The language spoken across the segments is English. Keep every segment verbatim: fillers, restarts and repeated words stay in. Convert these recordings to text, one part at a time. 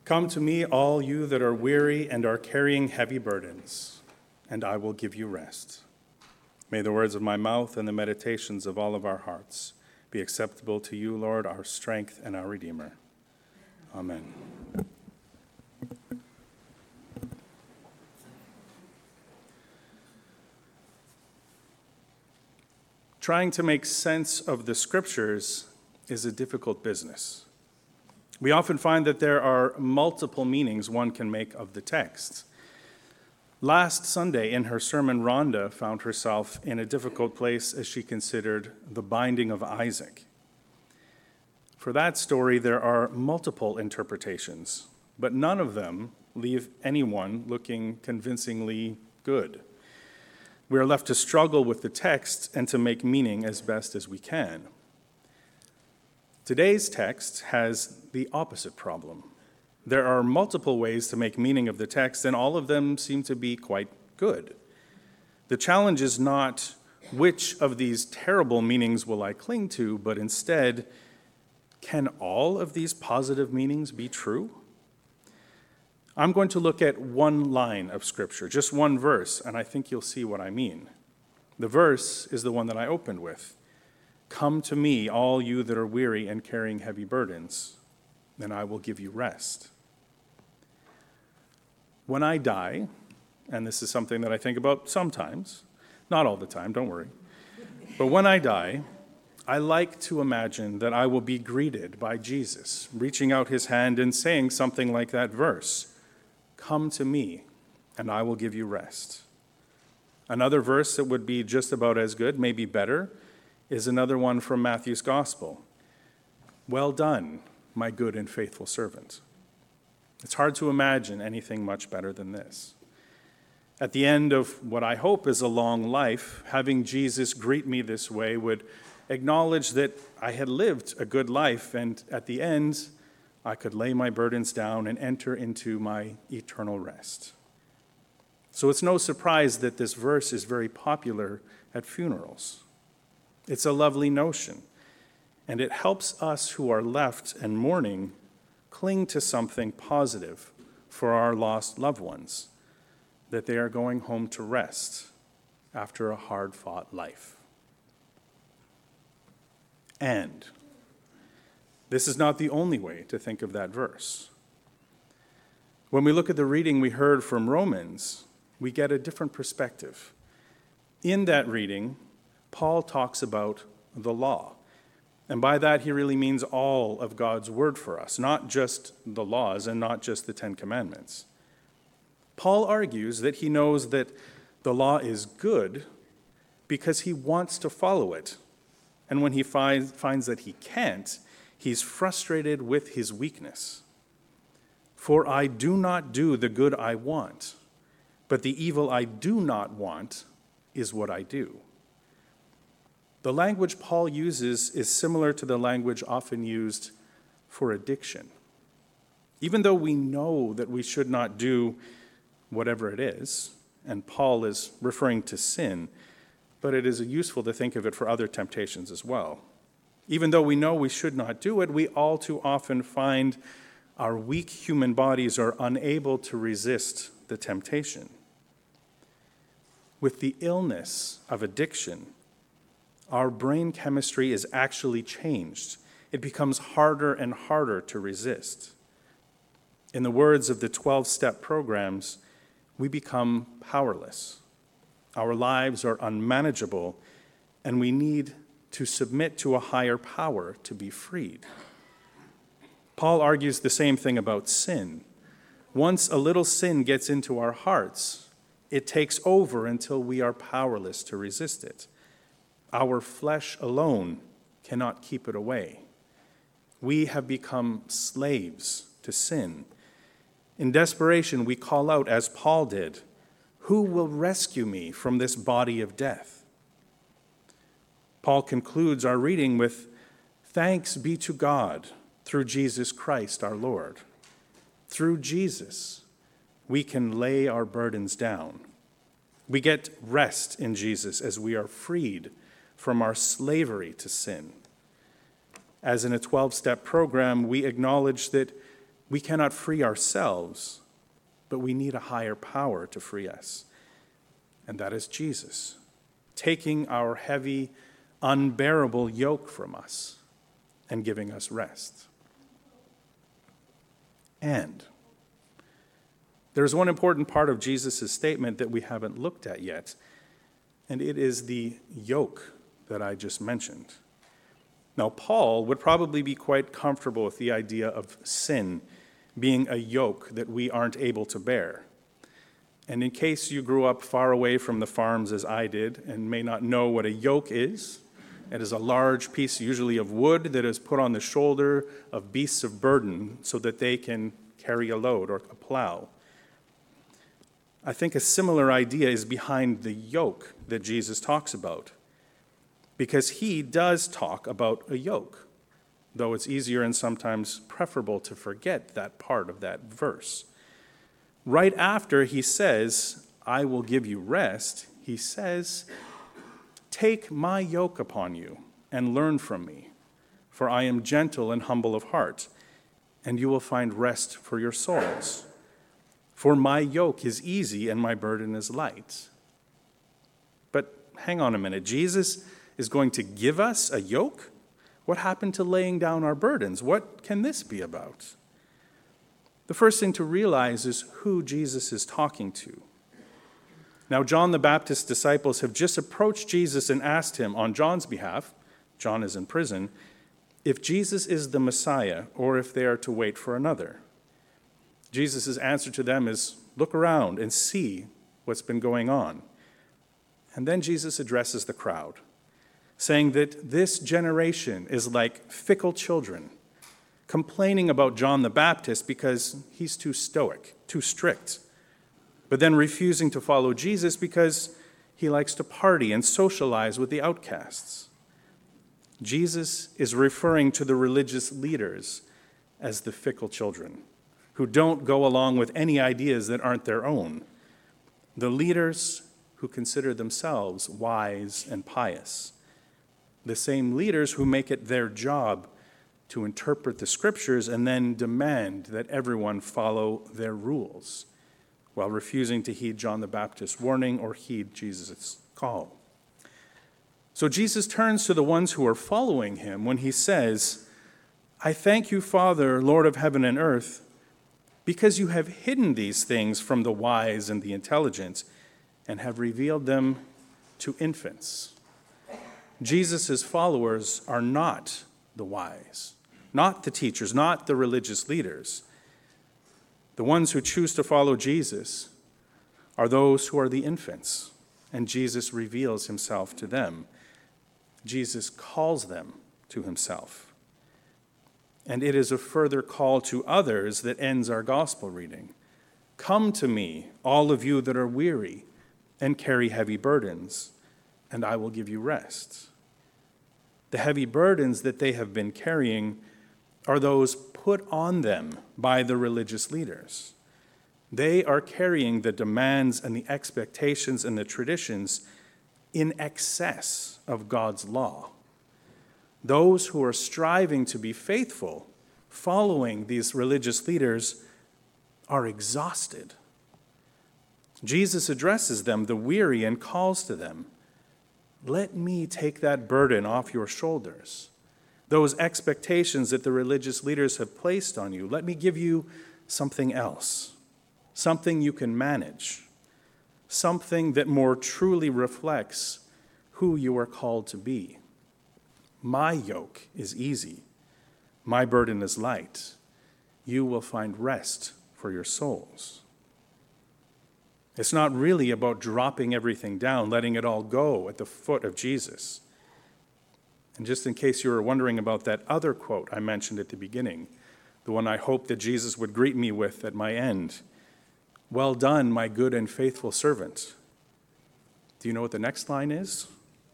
Come to me, all you that are weary and are carrying heavy burdens, and I will give you rest. May the words of my mouth and the meditations of all of our hearts be acceptable to you, Lord, our strength and our Redeemer. Amen. Trying to make sense of the scriptures is a difficult business. We often find that there are multiple meanings one can make of the text. Last Sunday in her sermon, Rhonda found herself in a difficult place as she considered the binding of Isaac. For that story, there are multiple interpretations, but none of them leave anyone looking convincingly good. We are left to struggle with the text and to make meaning as best as we can. Today's text has the opposite problem. There are multiple ways to make meaning of the text, and all of them seem to be quite good. The challenge is not which of these terrible meanings will I cling to, but instead, can all of these positive meanings be true? I'm going to look at one line of Scripture, just one verse, and I think you'll see what I mean. The verse is the one that I opened with. Come to me, all you that are weary and carrying heavy burdens, and I will give you rest. When I die, and this is something that I think about sometimes, not all the time, don't worry, but when I die, I like to imagine that I will be greeted by Jesus, reaching out his hand and saying something like that verse, come to me, and I will give you rest. Another verse that would be just about as good, maybe better, is another one from Matthew's Gospel. Well done, my good and faithful servant. It's hard to imagine anything much better than this. At the end of what I hope is a long life, having Jesus greet me this way would acknowledge that I had lived a good life, and at the end, I could lay my burdens down and enter into my eternal rest. So it's no surprise that this verse is very popular at funerals. It's a lovely notion, and it helps us who are left and mourning cling to something positive for our lost loved ones, that they are going home to rest after a hard-fought life. And this is not the only way to think of that verse. When we look at the reading we heard from Romans, we get a different perspective. In that reading, Paul talks about the law. And by that, he really means all of God's word for us, not just the laws and not just the Ten Commandments. Paul argues that he knows that the law is good because he wants to follow it. And when he finds, finds that he can't, he's frustrated with his weakness. For I do not do the good I want, but the evil I do not want is what I do. The language Paul uses is similar to the language often used for addiction. Even though we know that we should not do whatever it is, and Paul is referring to sin, but it is useful to think of it for other temptations as well. Even though we know we should not do it, we all too often find our weak human bodies are unable to resist the temptation. With the illness of addiction, our brain chemistry is actually changed. It becomes harder and harder to resist. In the words of the twelve-step programs, we become powerless. Our lives are unmanageable, and we need to submit to a higher power to be freed. Paul argues the same thing about sin. Once a little sin gets into our hearts, it takes over until we are powerless to resist it. Our flesh alone cannot keep it away. We have become slaves to sin. In desperation, we call out, as Paul did, "Who will rescue me from this body of death?" Paul concludes our reading with, "Thanks be to God through Jesus Christ our Lord." Through Jesus, we can lay our burdens down. We get rest in Jesus as we are freed from our slavery to sin. As in a twelve-step program, we acknowledge that We cannot free ourselves, but we need a higher power to free us. And that is Jesus, taking our heavy, unbearable yoke from us and giving us rest. And there's one important part of Jesus' statement that we haven't looked at yet, and it is the yoke that I just mentioned. Now, Paul would probably be quite comfortable with the idea of sin being a yoke that we aren't able to bear. And in case you grew up far away from the farms as I did and may not know what a yoke is, it is a large piece, usually of wood, that is put on the shoulder of beasts of burden so that they can carry a load or a plow. I think a similar idea is behind the yoke that Jesus talks about, because he does talk about a yoke, though it's easier and sometimes preferable to forget that part of that verse. Right after he says, I will give you rest, he says, take my yoke upon you and learn from me, for I am gentle and humble of heart, and you will find rest for your souls. For my yoke is easy and my burden is light. But hang on a minute, Jesus is going to give us a yoke? What happened to laying down our burdens? What can this be about? The first thing to realize is who Jesus is talking to. Now, John the Baptist's disciples have just approached Jesus and asked him on John's behalf, John is in prison, if Jesus is the Messiah or if they are to wait for another. Jesus' answer to them is, look around and see what's been going on. And then Jesus addresses the crowd, saying that this generation is like fickle children, complaining about John the Baptist because he's too stoic, too strict, but then refusing to follow Jesus because he likes to party and socialize with the outcasts. Jesus is referring to the religious leaders as the fickle children who don't go along with any ideas that aren't their own, the leaders who consider themselves wise and pious, the same leaders who make it their job to interpret the scriptures and then demand that everyone follow their rules, while refusing to heed John the Baptist's warning or heed Jesus' call. So Jesus turns to the ones who are following him when he says, I thank you, Father, Lord of heaven and earth, because you have hidden these things from the wise and the intelligent and have revealed them to infants. Jesus' followers are not the wise, not the teachers, not the religious leaders. The ones who choose to follow Jesus are those who are the infants, and Jesus reveals himself to them. Jesus calls them to himself. And it is a further call to others that ends our gospel reading. Come to me, all of you that are weary and carry heavy burdens, and I will give you rest. The heavy burdens that they have been carrying are those put on them by the religious leaders. They are carrying the demands and the expectations and the traditions in excess of God's law. Those who are striving to be faithful, following these religious leaders, are exhausted. Jesus addresses them, the weary, and calls to them, let me take that burden off your shoulders. Those expectations that the religious leaders have placed on you, let me give you something else, something you can manage, something that more truly reflects who you are called to be. My yoke is easy. My burden is light. You will find rest for your souls. It's not really about dropping everything down, letting it all go at the foot of Jesus. And just in case you were wondering about that other quote I mentioned at the beginning, the one I hoped that Jesus would greet me with at my end, well done, my good and faithful servant. Do you know what the next line is?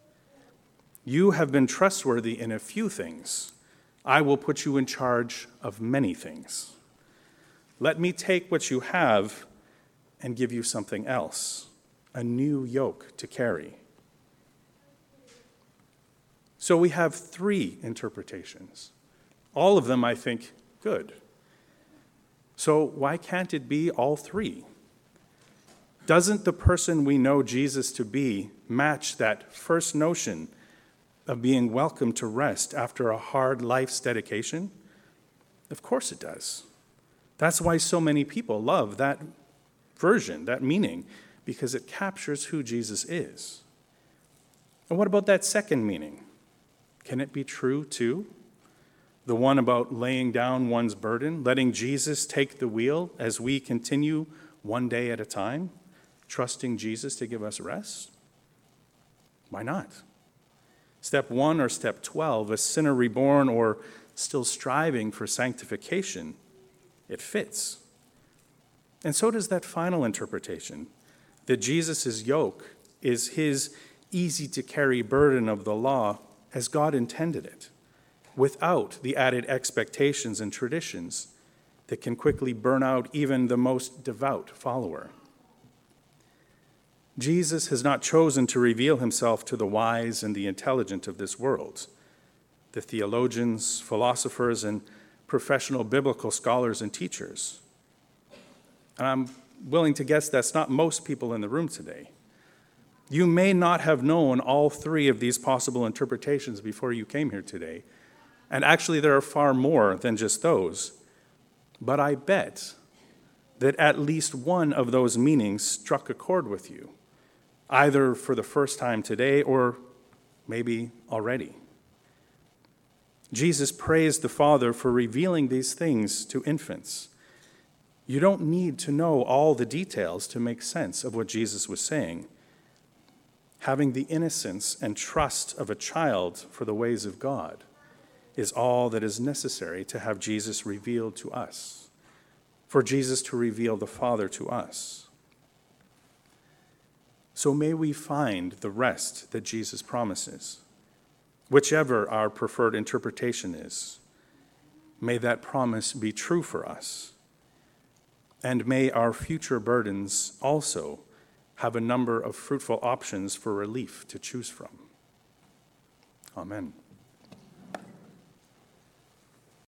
You have been trustworthy in a few things. I will put you in charge of many things. Let me take what you have and give you something else, a new yoke to carry. So we have three interpretations, all of them, I think, good. So why can't it be all three? Doesn't the person we know Jesus to be match that first notion of being welcome to rest after a hard life's dedication? Of course it does. That's why so many people love that version, that meaning, because it captures who Jesus is. And what about that second meaning? Can it be true too? The one about laying down one's burden, letting Jesus take the wheel as we continue one day at a time, trusting Jesus to give us rest? Why not? Step one or step twelve, a sinner reborn or still striving for sanctification, it fits. And so does that final interpretation, that Jesus' yoke is his easy-to-carry burden of the law as God intended it, without the added expectations and traditions that can quickly burn out even the most devout follower. Jesus has not chosen to reveal himself to the wise and the intelligent of this world, the theologians, philosophers, and professional biblical scholars and teachers. And I'm willing to guess that's not most people in the room today. You may not have known all three of these possible interpretations before you came here today. And actually, there are far more than just those. But I bet that at least one of those meanings struck a chord with you, either for the first time today or maybe already. Jesus praised the Father for revealing these things to infants. You don't need to know all the details to make sense of what Jesus was saying. Having the innocence and trust of a child for the ways of God is all that is necessary to have Jesus revealed to us, for Jesus to reveal the Father to us. So may we find the rest that Jesus promises, whichever our preferred interpretation is. May that promise be true for us, and may our future burdens also have a number of fruitful options for relief to choose from. Amen.